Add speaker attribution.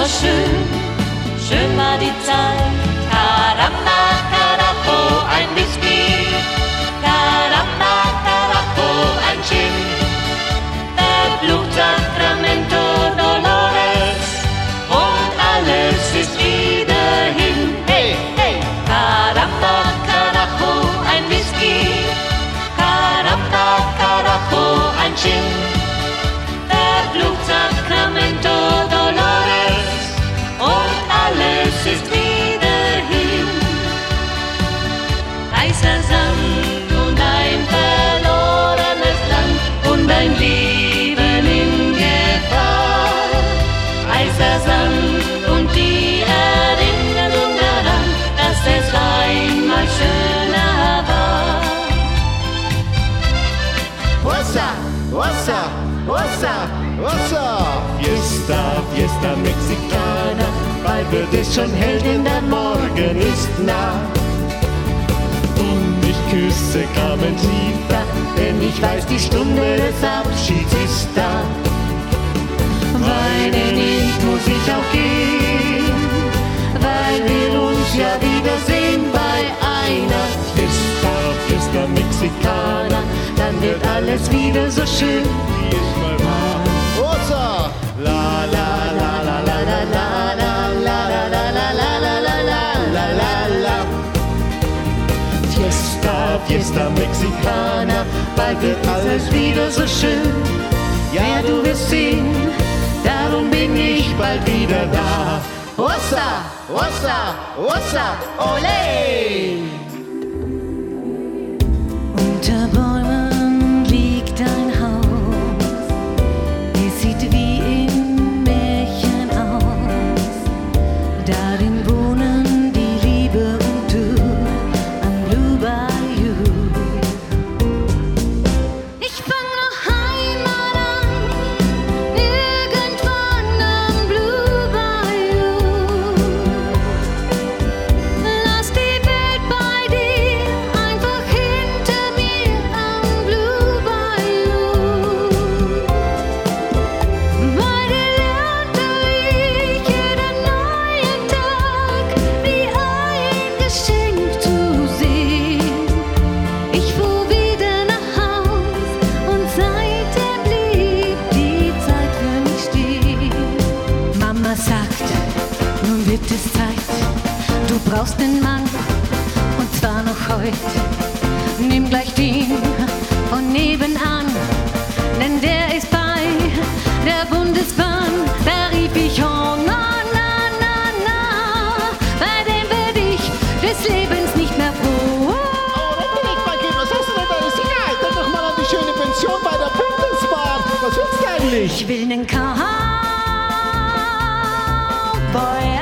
Speaker 1: schön, schön war die Zeit. Caramba, carajo, ein Whisky. Caramba, carajo, ein Gin. Verflucht Sacramento Dolores und alles ist wieder hin. Hey, hey! Caramba, carajo, ein Whisky. Caramba, carajo, ein Gin. Verflucht Sacramento Dolores und alles ist wieder hin. Heißer Sand und ein verlorenes Land und ein Leben in Gefahr. Heißer Sand und die Erinnerung daran, dass es einmal schöner war.
Speaker 2: Ossa, ossa, ossa, ossa. Fiesta, Fiesta Mexicana, bald wird es schon hell, denn der Morgen ist nah. Und ich küsse Carmencita, denn ich weiß, die Stunde des Abschieds ist da. Weinen nicht muss ich auch gehen, weil wir uns ja wiedersehen bei einer Fiesta, Fiesta Mexicana. Dann wird alles wieder so schön, wie es mal war. Ossa! La la la la la la la la la la la la la la la la. Fiesta, Fiesta Mexicana, bald wird alles wieder so schön. Ja, du wirst sehen, darum bin ich bald wieder da. Ossa, ossa, ossa, ole!
Speaker 3: Unter Bäumen liegt ein Haus, es sieht wie im Märchen aus. Darin wohnen die Liebe und du am Blue Bayou. Ich fang noch Heimat an, irgendwann am Blue Bayou. Lass die Welt bei dir einfach hinter mir am Blue Bayou. Bei dir lernte ich jeden neuen Tag wie ein Geschenk zu sehen. Ich fuhr wieder nach Haus und seitdem blieb die Zeit für mich stehen. Mama sagt, nun wird es Zeit, du brauchst einen Mann und zwar noch heut. Nimm gleich den von nebenan, denn der ist bei der Bundesbahn. Da rief ich, oh na, na, na, na, bei dem werd ich des Lebens nicht mehr froh.
Speaker 2: Was hast du denn da? Sicherheit, denk doch mal an die schöne Pension bei der Bundesbahn. Was willst du eigentlich?
Speaker 3: Ich will nen Cowboy